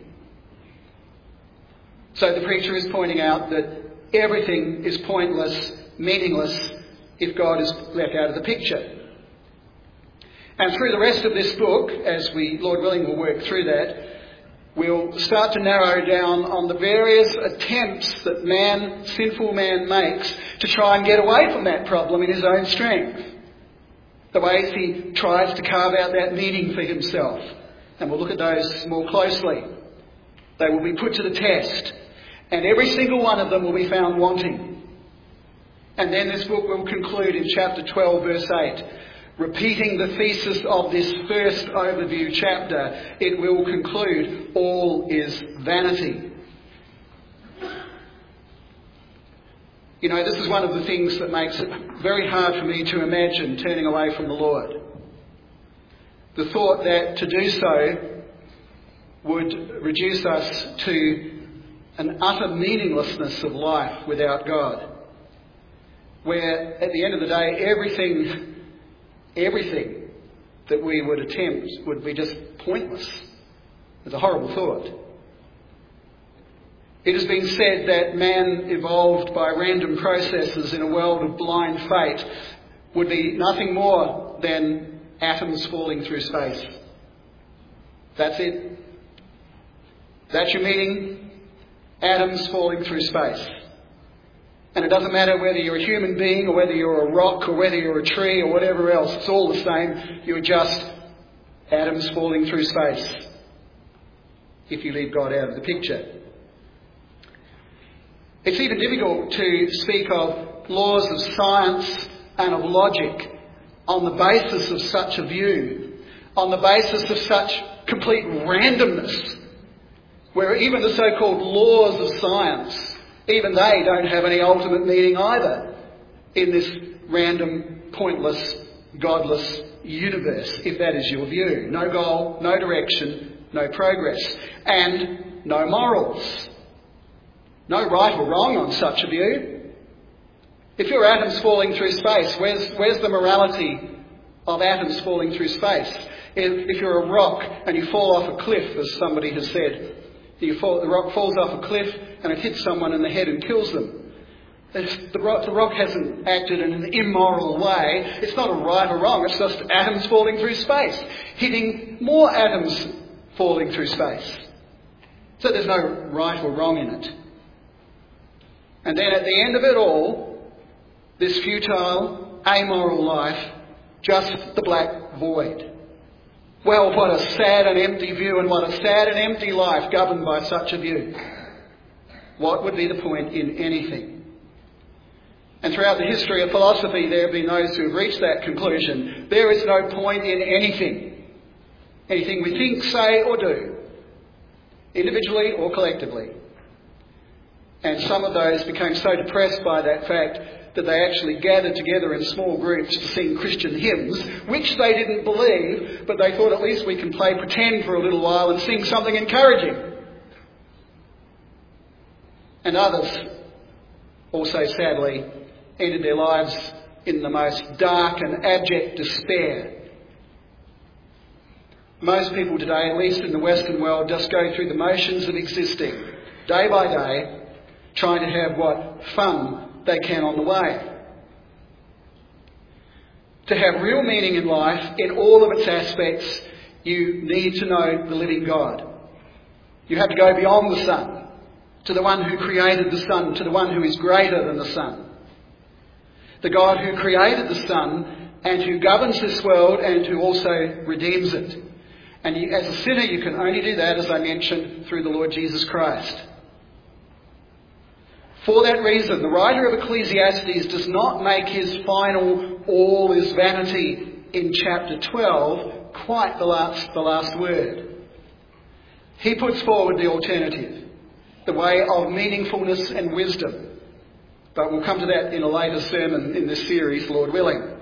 So the preacher is pointing out that everything is pointless, meaningless, if God is left out of the picture. And through the rest of this book, as we, Lord willing, will work through that, we'll start to narrow down on the various attempts that sinful man makes to try and get away from that problem in his own strength. The ways he tries to carve out that meaning for himself. And we'll look at those more closely. They will be put to the test. And every single one of them will be found wanting. And then this book will conclude in chapter 12, verse 8. Repeating the thesis of this first overview chapter, it will conclude, all is vanity. You know, this is one of the things that makes it very hard for me to imagine turning away from the Lord. The thought that to do so would reduce us to an utter meaninglessness of life without God. Where, at the end of the day, everything that we would attempt would be just pointless. It's a horrible thought. It has been said that man evolved by random processes in a world of blind fate would be nothing more than atoms falling through space. That's it. That's your meaning. Atoms falling through space. And it doesn't matter whether you're a human being or whether you're a rock or whether you're a tree or whatever else. It's all the same. You're just atoms falling through space if you leave God out of the picture. It's even difficult to speak of laws of science and of logic on the basis of such a view, on the basis of such complete randomness, where even the so-called laws of science, even they don't have any ultimate meaning either in this random, pointless, godless universe, if that is your view. No goal, no direction, no progress, and no morals. No right or wrong on such a view. If you're atoms falling through space, where's the morality of atoms falling through space? If you're a rock and you fall off a cliff, as somebody has said, the rock falls off a cliff and it hits someone in the head and kills them. The rock hasn't acted in an immoral way. It's not a right or wrong. It's just atoms falling through space, hitting more atoms falling through space. So there's no right or wrong in it. And then at the end of it all, this futile, amoral life, just the black void. Well, what a sad and empty view, and what a sad and empty life governed by such a view. What would be the point in anything? And throughout the history of philosophy, there have been those who have reached that conclusion. There is no point in anything. Anything we think, say or do, individually or collectively. And some of those became so depressed by that fact that they actually gathered together in small groups to sing Christian hymns, which they didn't believe, but they thought at least we can play pretend for a little while and sing something encouraging. And others also, sadly, ended their lives in the most dark and abject despair. Most people today, at least in the Western world, just go through the motions of existing, day by day, trying to have what fun they can on the way. To have real meaning in life, in all of its aspects, you need to know the living God. You have to go beyond the sun, to the one who created the sun, to the one who is greater than the sun. The God who created the sun and who governs this world and who also redeems it. And as a sinner, you can only do that, as I mentioned, through the Lord Jesus Christ. For that reason, the writer of Ecclesiastes does not make his final all is vanity in chapter 12 quite the last word. He puts forward the alternative, the way of meaningfulness and wisdom. But we'll come to that in a later sermon in this series, Lord willing.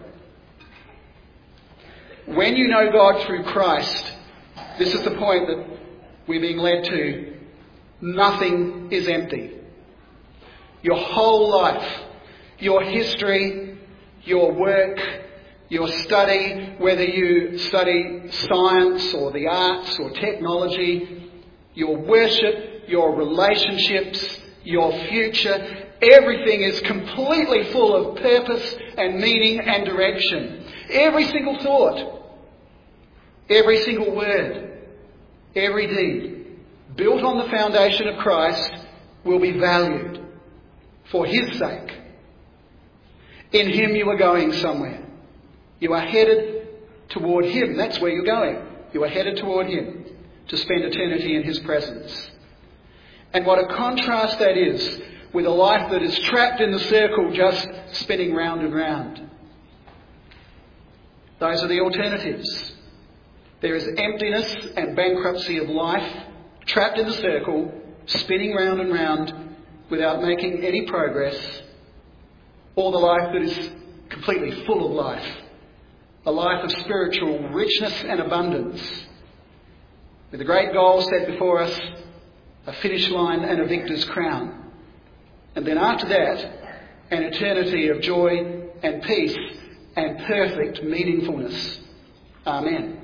When you know God through Christ, this is the point that we're being led to. Nothing is empty. Your whole life, your history, your work, your study, whether you study science or the arts or technology, your worship, your relationships, your future, everything is completely full of purpose and meaning and direction. Every single thought, every single word, every deed, built on the foundation of Christ, will be valued for His sake. In Him you are going somewhere. You are headed toward Him. That's where you're going. You are headed toward Him to spend eternity in His presence. And what a contrast that is with a life that is trapped in the circle, just spinning round and round. Those are the alternatives. There is emptiness and bankruptcy of life, trapped in the circle, spinning round and round without making any progress, or the life that is completely full of life, a life of spiritual richness and abundance, with a great goal set before us, a finish line and a victor's crown. And then after that, an eternity of joy and peace and perfect meaningfulness. Amen.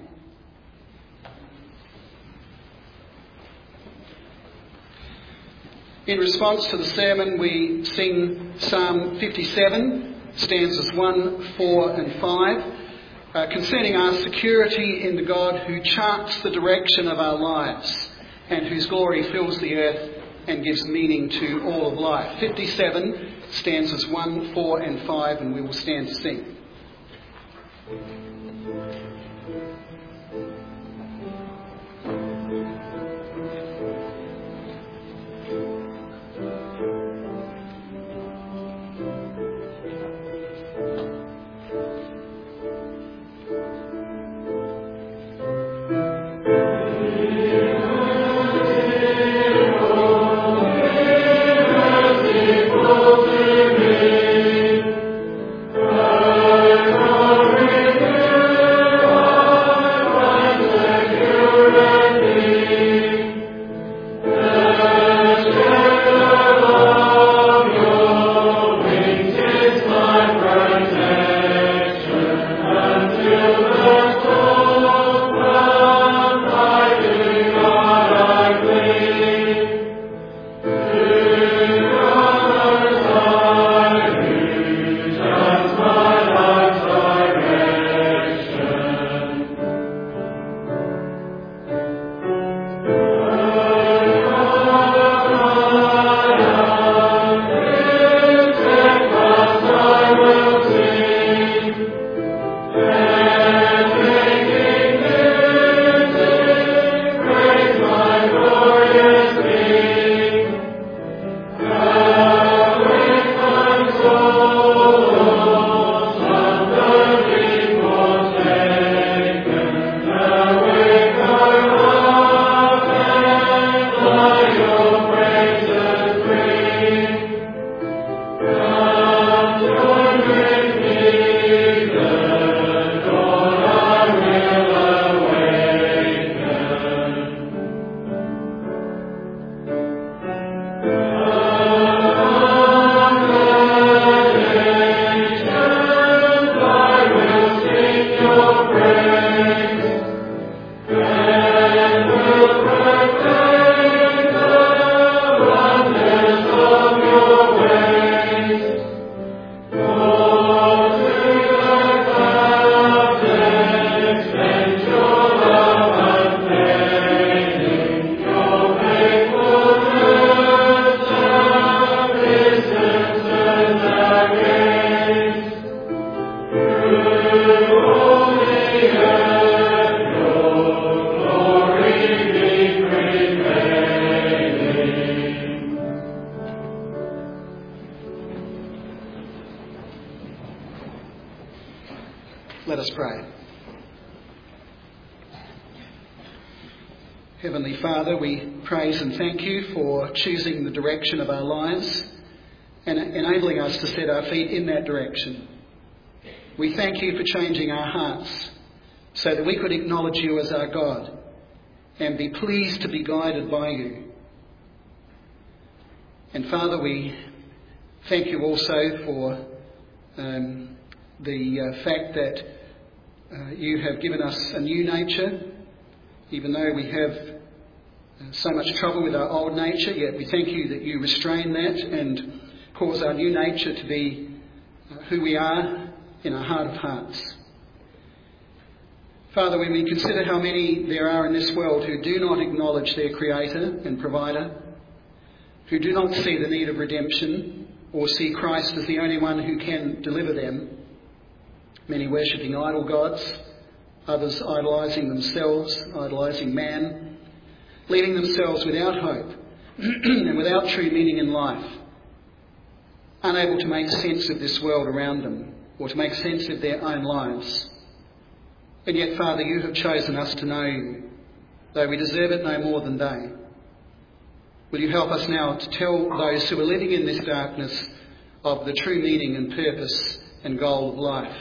In response to the sermon, we sing Psalm 57, stanzas 1, 4 and 5, concerning our security in the God who charts the direction of our lives and whose glory fills the earth and gives meaning to all of life. 57, stanzas 1, 4 and 5, and we will stand to sing. Let us pray. Heavenly Father, we praise and thank you for choosing the direction of our lives and enabling us to set our feet in that direction. We thank you for changing our hearts so that we could acknowledge you as our God and be pleased to be guided by you. And Father, we thank you also for the fact that you have given us a new nature. Even though we have so much trouble with our old nature, yet we thank you that you restrain that and cause our new nature to be who we are in our heart of hearts. Father, when we consider how many there are in this world who do not acknowledge their Creator and Provider, who do not see the need of redemption or see Christ as the only one who can deliver them, many worshipping idol gods, others idolising themselves, idolising man, leaving themselves without hope and without true meaning in life, unable to make sense of this world around them or to make sense of their own lives. And yet, Father, you have chosen us to know you, though we deserve it no more than they. Will you help us now to tell those who are living in this darkness of the true meaning and purpose and goal of life?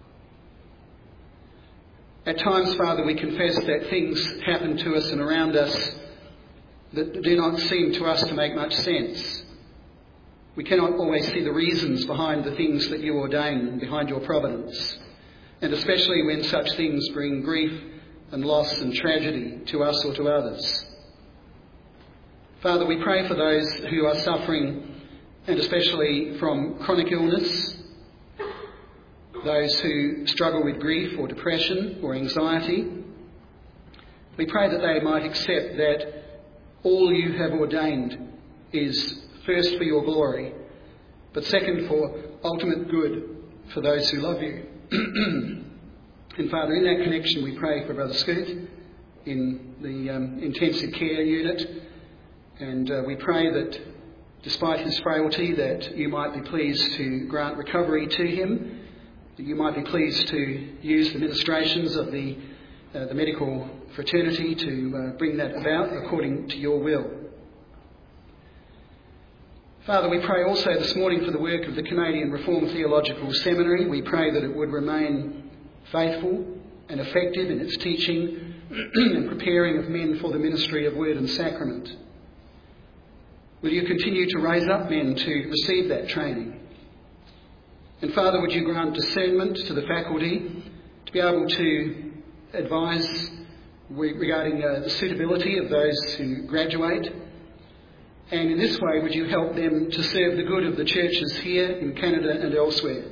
At times, Father, we confess that things happen to us and around us that do not seem to us to make much sense. We cannot always see the reasons behind the things that you ordain, behind your providence, and especially when such things bring grief and loss and tragedy to us or to others. Father, we pray for those who are suffering, and especially from chronic illness, those who struggle with grief or depression or anxiety. We pray that they might accept that all you have ordained is first for your glory, but second for ultimate good for those who love you. And Father, in that connection we pray for Brother Scoot in the intensive care unit, and we pray that despite his frailty that you might be pleased to grant recovery to him, that you might be pleased to use the ministrations of the medical fraternity to bring that about according to your will. Father, we pray also this morning for the work of the Canadian Reformed Theological Seminary. We pray that it would remain faithful and effective in its teaching and preparing of men for the ministry of word and sacrament. Will you continue to raise up men to receive that training? And Father, would you grant discernment to the faculty to be able to advise regarding the suitability of those who graduate? And in this way, would you help them to serve the good of the churches here in Canada and elsewhere?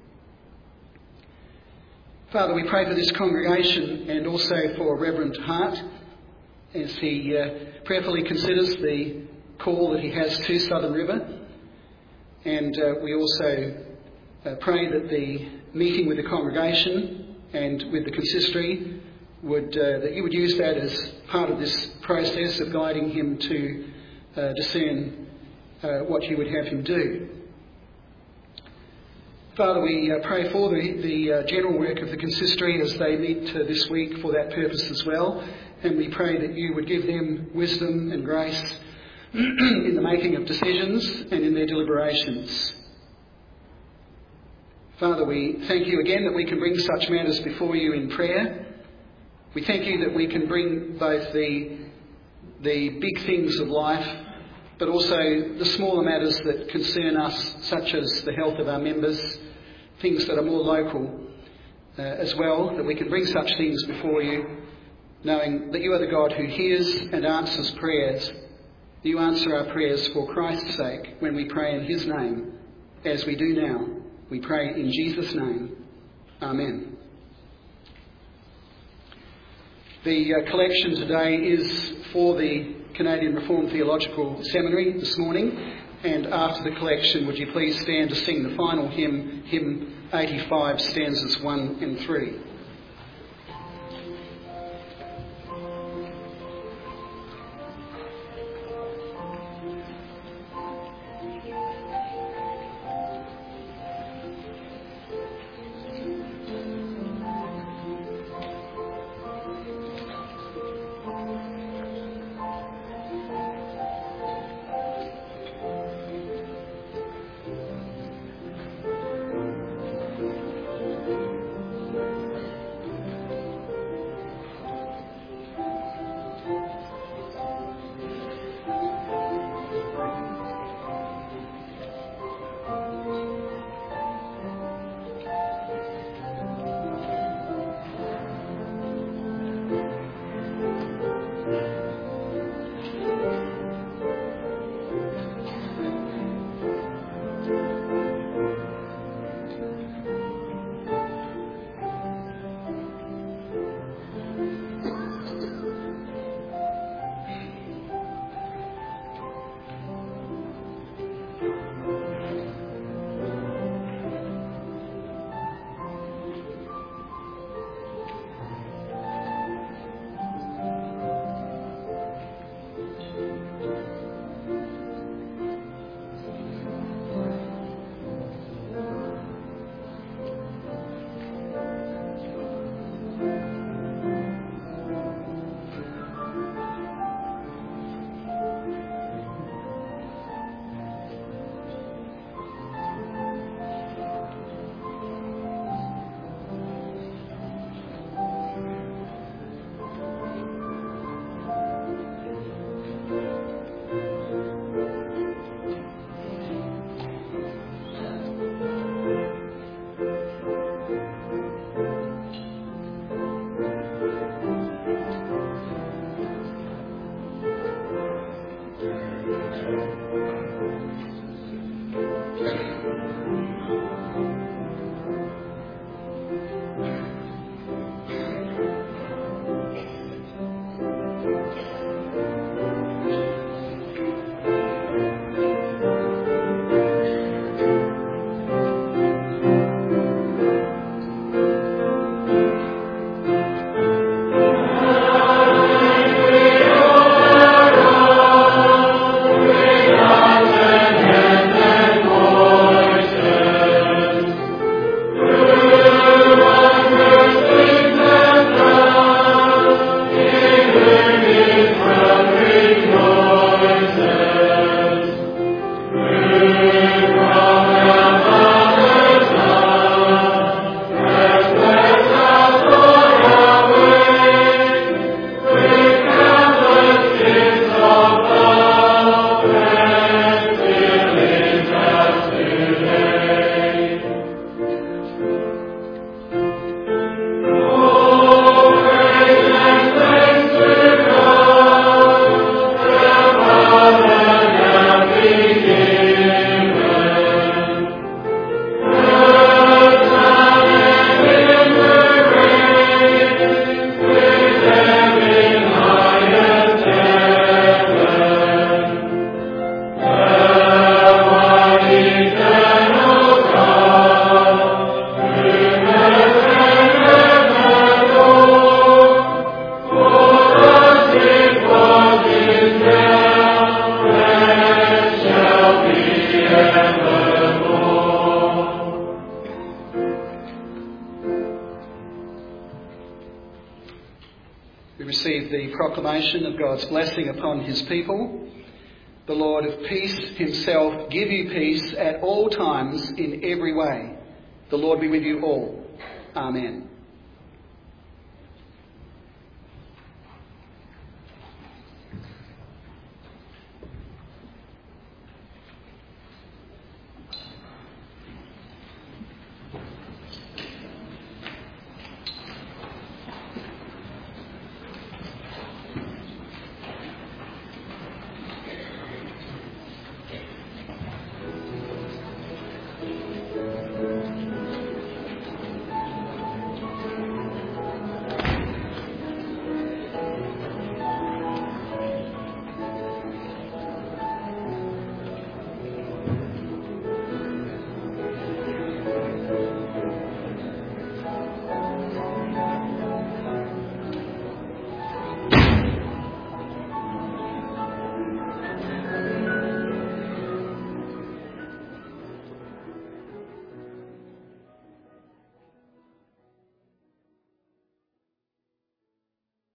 Father, we pray for this congregation and also for Reverend Hart as he prayerfully considers the call that he has to Southern River. And we also pray that the meeting with the congregation and with the consistory would that you would use that as part of this process of guiding him to discern what you would have him do. Father, we pray for the general work of the consistory as they meet this week for that purpose as well, and we pray that you would give them wisdom and grace in the making of decisions and in their deliberations. Father, we thank you again that we can bring such matters before you in prayer. We thank you that we can bring both the big things of life, but also the smaller matters that concern us, such as the health of our members, things that are more local as well, that we can bring such things before you, knowing that you are the God who hears and answers prayers. You answer our prayers for Christ's sake when we pray in his name, as we do now. We pray in Jesus' name. Amen. The collection today is for the Canadian Reformed Theological Seminary this morning, and after the collection would you please stand to sing the final hymn, hymn 85, stanzas 1 and 3. We receive the proclamation of God's blessing upon his people. The Lord of peace himself give you peace at all times in every way. The Lord be with you all. Amen.